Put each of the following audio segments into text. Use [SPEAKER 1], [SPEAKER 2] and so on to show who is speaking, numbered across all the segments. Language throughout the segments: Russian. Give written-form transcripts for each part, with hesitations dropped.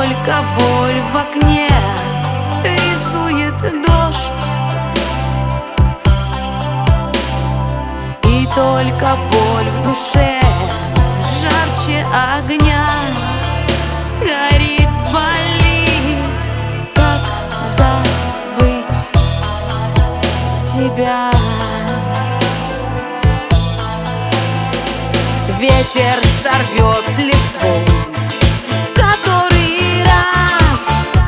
[SPEAKER 1] только боль в окне рисует дождь, и только боль в душе жарче огня. Горит, болит, как забыть тебя. Ветер сорвет листву в который раз.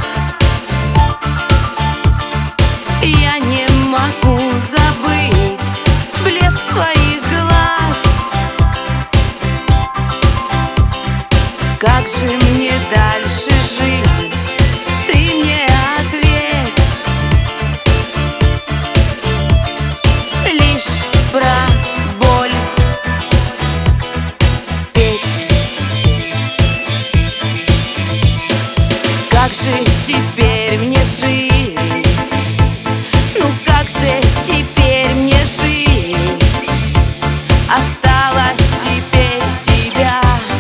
[SPEAKER 1] Я не могу забыть блеск твоих глаз. Как же мне дальше жить? Ты мне ответь. Лишь про боль петь. Как же теперь мне жить? Ну как же теперь мне жить? Осталось теперь тебя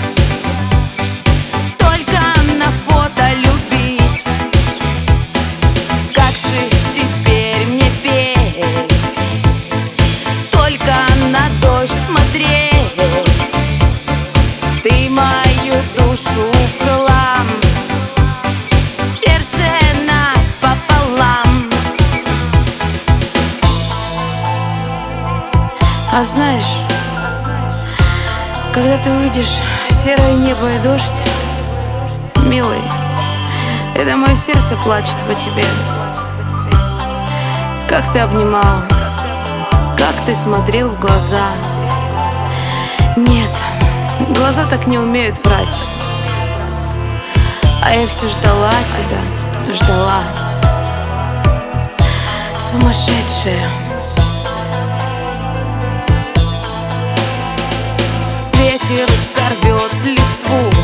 [SPEAKER 1] только на фото любить. Как же теперь мне петь? Только на дождь смотреть. Ты мою душу в хлам, сердце напополам. А знаешь, когда ты увидишь серое небо и дождь, милый, это мое сердце плачет по тебе. Как ты обнимал, как ты смотрел в глаза. Нет, глаза так не умеют врать. А я все ждала тебя, ждала. Сумасшедшая. Ветер сорвет листву